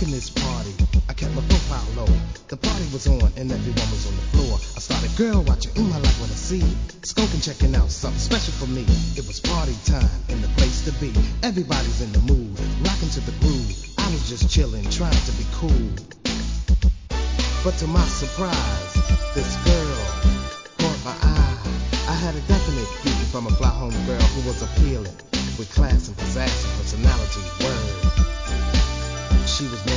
rocking this party. I kept my profile low. The party was on and everyone was on the floor. I started girl watching, I like what I see. Skunking, checking out something special for me. It was party time and the place to be. Everybody's in the mood, rocking to the groove. I was just chilling, trying to be cool. But to my surprise, this girl caught my eye. I had a definite beauty from a fly home girl who was appealing, with class and pizzazz and personality. Word. She was